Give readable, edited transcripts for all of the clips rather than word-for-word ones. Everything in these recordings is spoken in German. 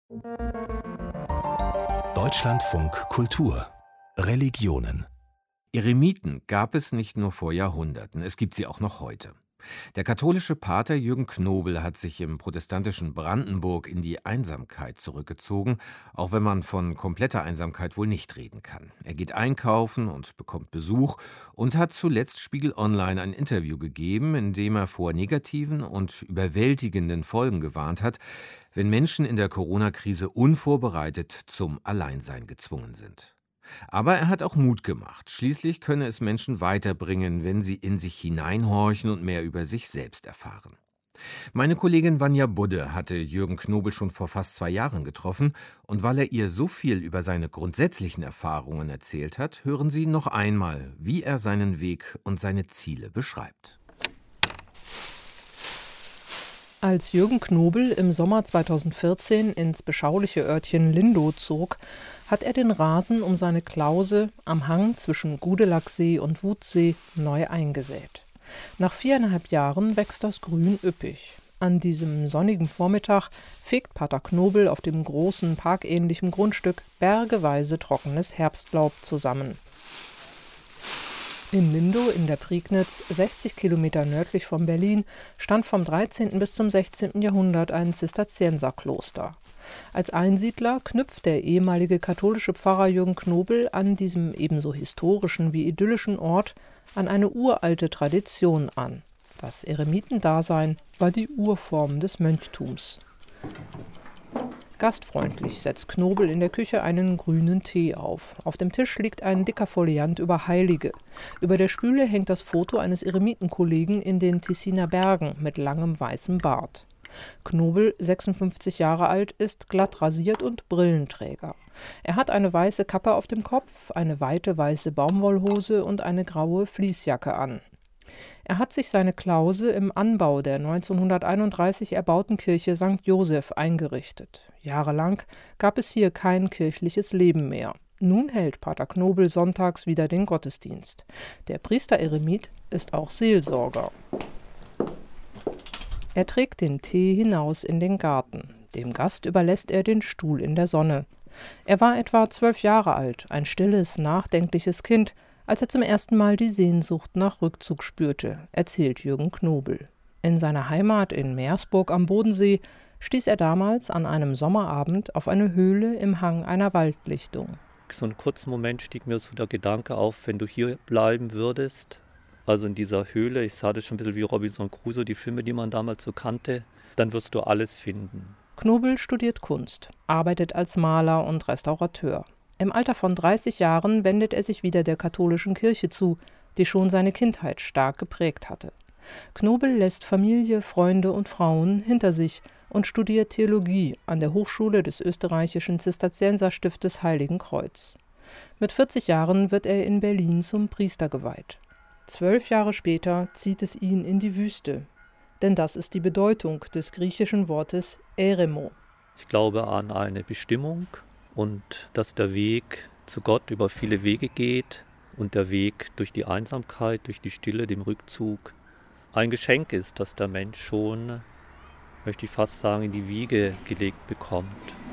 Deutschlandfunk Kultur Religionen. Eremiten gab es nicht nur vor Jahrhunderten, es gibt sie auch noch heute. Der katholische Pater Jürgen Knobel hat sich im protestantischen Brandenburg in die Einsamkeit zurückgezogen, auch wenn man von kompletter Einsamkeit wohl nicht reden kann. Er geht einkaufen und bekommt Besuch und hat zuletzt Spiegel Online ein Interview gegeben, in dem er vor negativen und überwältigenden Folgen gewarnt hat, wenn Menschen in der Corona-Krise unvorbereitet zum Alleinsein gezwungen sind. Aber er hat auch Mut gemacht. Schließlich könne es Menschen weiterbringen, wenn sie in sich hineinhorchen und mehr über sich selbst erfahren. Meine Kollegin Vanja Budde hatte Jürgen Knobel schon vor fast 2 Jahren getroffen, und weil er ihr so viel über seine grundsätzlichen Erfahrungen erzählt hat, hören Sie noch einmal, wie er seinen Weg und seine Ziele beschreibt. Als Jürgen Knobel im Sommer 2014 ins beschauliche Örtchen Lindow zog, hat er den Rasen um seine Klause am Hang zwischen Gudelachsee und Wutsee neu eingesät. Nach 4,5 Jahren wächst das Grün üppig. An diesem sonnigen Vormittag fegt Pater Knobel auf dem großen parkähnlichen Grundstück bergeweise trockenes Herbstlaub zusammen. In Lindow in der Prignitz, 60 Kilometer nördlich von Berlin, stand vom 13. bis zum 16. Jahrhundert ein Zisterzienserkloster. Als Einsiedler knüpft der ehemalige katholische Pfarrer Jürgen Knobel an diesem ebenso historischen wie idyllischen Ort an eine uralte Tradition an. Das Eremitendasein war die Urform des Mönchtums. Gastfreundlich setzt Knobel in der Küche einen grünen Tee auf. Auf dem Tisch liegt ein dicker Foliant über Heilige. Über der Spüle hängt das Foto eines Eremitenkollegen in den Tessiner Bergen mit langem weißem Bart. Knobel, 56 Jahre alt, ist glatt rasiert und Brillenträger. Er hat eine weiße Kappe auf dem Kopf, eine weite weiße Baumwollhose und eine graue Fließjacke an. Er hat sich seine Klause im Anbau der 1931 erbauten Kirche St. Joseph eingerichtet. Jahrelang gab es hier kein kirchliches Leben mehr. Nun hält Pater Knobel sonntags wieder den Gottesdienst. Der Priestereremit ist auch Seelsorger. Er trägt den Tee hinaus in den Garten. Dem Gast überlässt er den Stuhl in der Sonne. Er war etwa 12 Jahre alt, ein stilles, nachdenkliches Kind, als er zum ersten Mal die Sehnsucht nach Rückzug spürte, erzählt Jürgen Knobel. In seiner Heimat in Meersburg am Bodensee stieß er damals an einem Sommerabend auf eine Höhle im Hang einer Waldlichtung. So einen kurzen Moment stieg mir so der Gedanke auf, wenn du hier bleiben würdest, also in dieser Höhle, ich sah das schon ein bisschen wie Robinson Crusoe, die Filme, die man damals so kannte, dann wirst du alles finden. Knobel studiert Kunst, arbeitet als Maler und Restaurateur. Im Alter von 30 Jahren wendet er sich wieder der katholischen Kirche zu, die schon seine Kindheit stark geprägt hatte. Knobel lässt Familie, Freunde und Frauen hinter sich und studiert Theologie an der Hochschule des österreichischen Zisterzienserstiftes Heiligen Kreuz. Mit 40 Jahren wird er in Berlin zum Priester geweiht. 12 Jahre später zieht es ihn in die Wüste, denn das ist die Bedeutung des griechischen Wortes Eremo. Ich glaube an eine Bestimmung und dass der Weg zu Gott über viele Wege geht und der Weg durch die Einsamkeit, durch die Stille, dem Rückzug ein Geschenk ist, das der Mensch schon, möchte ich fast sagen, in die Wiege gelegt bekommt.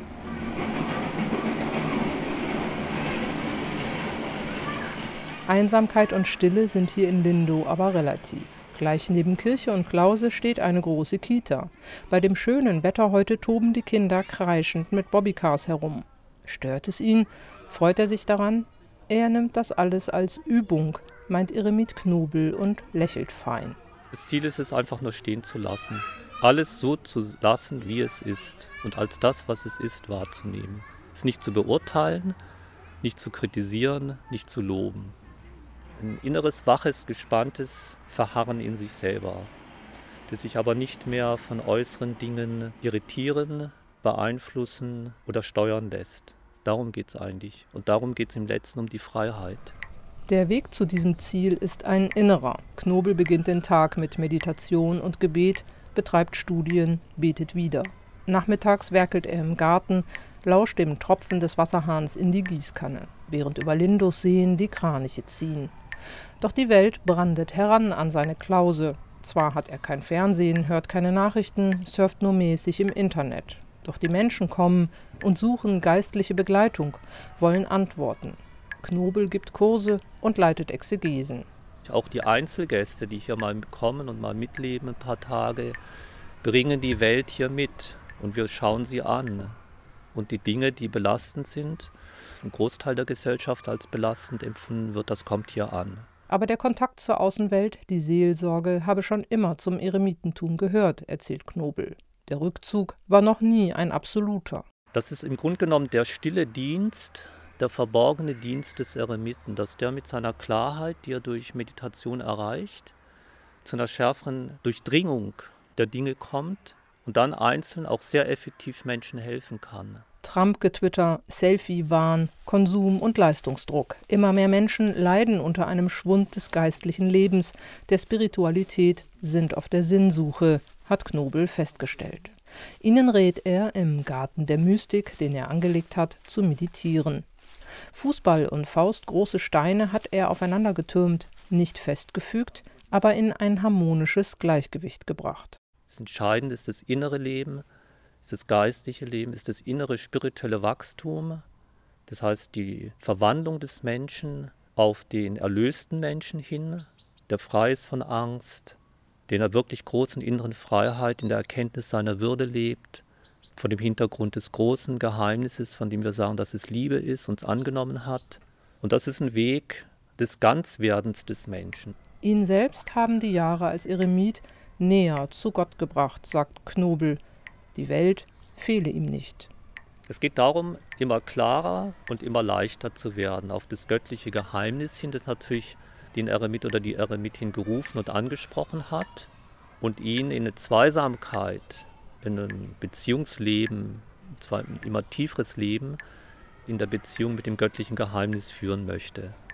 Einsamkeit und Stille sind hier in Lindow aber relativ. Gleich neben Kirche und Klause steht eine große Kita. Bei dem schönen Wetter heute toben die Kinder kreischend mit Bobbycars herum. Stört es ihn? Freut er sich daran? Er nimmt das alles als Übung, meint Eremit Knobel und lächelt fein. Das Ziel ist es einfach nur stehen zu lassen. Alles so zu lassen, wie es ist und als das, was es ist, wahrzunehmen. Es nicht zu beurteilen, nicht zu kritisieren, nicht zu loben. Ein inneres, waches, gespanntes Verharren in sich selber, das sich aber nicht mehr von äußeren Dingen irritieren, beeinflussen oder steuern lässt. Darum geht es eigentlich. Und darum geht es im Letzten um die Freiheit. Der Weg zu diesem Ziel ist ein innerer. Knobel beginnt den Tag mit Meditation und Gebet, betreibt Studien, betet wieder. Nachmittags werkelt er im Garten, lauscht dem Tropfen des Wasserhahns in die Gießkanne, während über Lindows Seen die Kraniche ziehen. Doch die Welt brandet heran an seine Klause. Zwar hat er kein Fernsehen, hört keine Nachrichten, surft nur mäßig im Internet. Doch die Menschen kommen und suchen geistliche Begleitung, wollen Antworten. Knobel gibt Kurse und leitet Exegesen. Auch die Einzelgäste, die hier mal kommen und mal mitleben ein paar Tage, bringen die Welt hier mit und wir schauen sie an. Und die Dinge, die belastend sind, ein Großteil der Gesellschaft als belastend empfunden wird, das kommt hier an. Aber der Kontakt zur Außenwelt, die Seelsorge, habe schon immer zum Eremitentum gehört, erzählt Knobel. Der Rückzug war noch nie ein absoluter. Das ist im Grunde genommen der stille Dienst, der verborgene Dienst des Eremiten, dass der mit seiner Klarheit, die er durch Meditation erreicht, zu einer schärferen Durchdringung der Dinge kommt und dann einzeln auch sehr effektiv Menschen helfen kann. Trump-Getwitter, Selfie-Wahn, Konsum und Leistungsdruck. Immer mehr Menschen leiden unter einem Schwund des geistlichen Lebens, der Spiritualität, sind auf der Sinnsuche, hat Knobel festgestellt. Ihnen rät er, im Garten der Mystik, den er angelegt hat, zu meditieren. Fußball und faustgroße Steine hat er aufeinander getürmt, nicht festgefügt, aber in ein harmonisches Gleichgewicht gebracht. Das Entscheidende ist das innere Leben, ist das geistliche Leben, ist das innere spirituelle Wachstum. Das heißt, die Verwandlung des Menschen auf den erlösten Menschen hin, der frei ist von Angst, der in einer wirklich großen inneren Freiheit, in der Erkenntnis seiner Würde lebt, vor dem Hintergrund des großen Geheimnisses, von dem wir sagen, dass es Liebe ist, uns angenommen hat. Und das ist ein Weg des Ganzwerdens des Menschen. Ihn selbst haben die Jahre als Eremit näher zu Gott gebracht, sagt Knobel. Die Welt fehle ihm nicht. Es geht darum, immer klarer und immer leichter zu werden, auf das göttliche Geheimnis hin, das natürlich den Eremit oder die Eremitin gerufen und angesprochen hat und ihn in eine Zweisamkeit, in ein Beziehungsleben, zwar ein immer tieferes Leben, in der Beziehung mit dem göttlichen Geheimnis führen möchte.